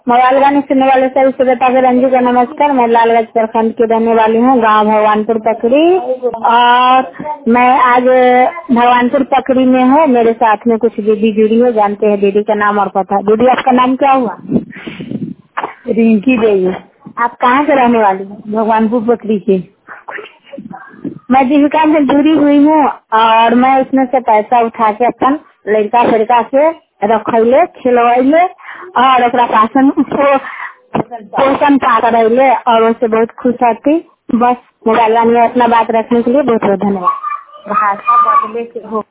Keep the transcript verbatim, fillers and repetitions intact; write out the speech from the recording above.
Mobile गाने सुनने वाले सभी श्रोता को रंजू का नमस्कार। मैं लालगंज प्रखंड की रहने वाली हूँ, गांव भगवानपुर पकड़ी, और मैं आज भगवानपुर पकड़ी में हूँ। मेरे साथ में कुछ दीदी जुड़ी है, जानते हैं दीदी का नाम और पता। दीदी आपका नाम क्या हुआ? रिंकी देवी। आप कहाँ से रहने वाली हैं? भगवानपुर पकड़ी के। मैं जीविका से जुड़ी हुई हूँ और मैं उसमें से पैसा उठा के अपन लड़का फिड़का से रखले खिलवाइले और ओकरा पासन पोषण पा रही और उससे बहुत खुश होती। बस मोबाइल में अपना बात रखने के लिए बहुत बहुत धन्यवाद।